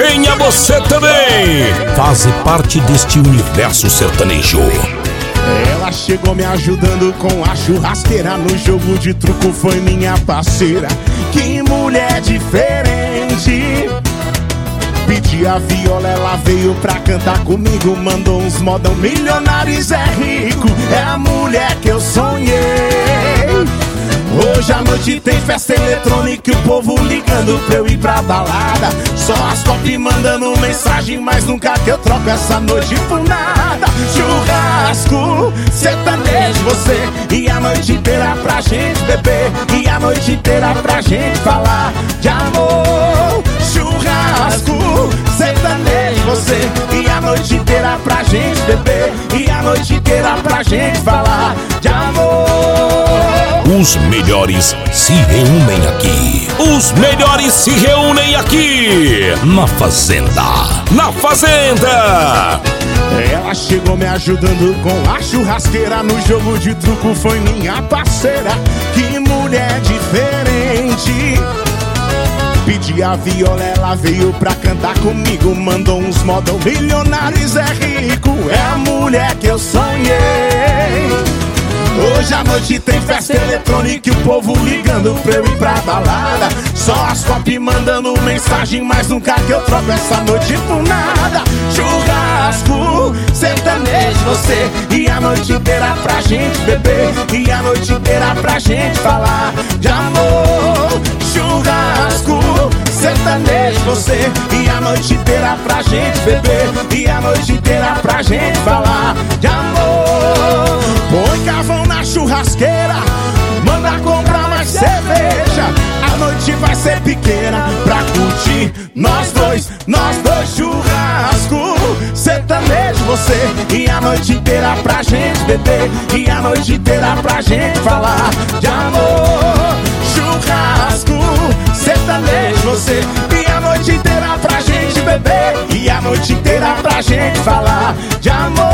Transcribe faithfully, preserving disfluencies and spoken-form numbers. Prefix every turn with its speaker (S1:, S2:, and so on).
S1: Venha você também fazer parte deste universo sertanejo.
S2: Ela chegou me ajudando com a churrasqueira. No jogo de truco foi minha parceira. Que mulher diferente. Pedi a viola, ela veio pra cantar comigo. Mandou uns modão milionários, é rico. É a mulher que eu sonhei. Hoje à noite tem festa eletrônica e o povo ligando pra eu ir pra balada. Só as top mandando mensagem, mas nunca que eu troco essa noite por nada. Churrasco, sertanejo, você. E a noite inteira pra gente beber. E a noite inteira pra gente falar de amor. Churrasco, sertanejo, você. E a noite inteira pra gente beber. E a noite inteira pra gente falar de amor.
S1: Os melhores se reúnem aqui. Os melhores se reúnem aqui. Na Fazenda. Na Fazenda.
S2: Ela chegou me ajudando com a churrasqueira. No jogo de truco foi minha parceira. Que mulher diferente. Pedi a viola, ela veio pra cantar comigo. Mandou uns modão milionários, é rico. É a mulher que eu sonhei. Hoje à noite tem festa eletrônica e o povo ligando pra eu ir pra balada. Só as top mandando mensagem, mas nunca que eu troco essa noite por nada. Churrasco, sertanejo, você. E a noite inteira pra gente beber. E a noite inteira pra gente falar de amor. Churrasco, sertanejo, você. E a noite inteira pra gente beber. E a noite inteira pra gente falar de amor. Põe carvão na churrasqueira, manda comprar mais cerveja. A noite vai ser pequena pra curtir nós dois, nós dois. Churrasco, sertanejo, você. E a noite inteira pra gente beber. E a noite inteira pra gente falar de amor. Churrasco, sertanejo, você. E a noite inteira pra gente beber. E a noite inteira pra gente falar de amor.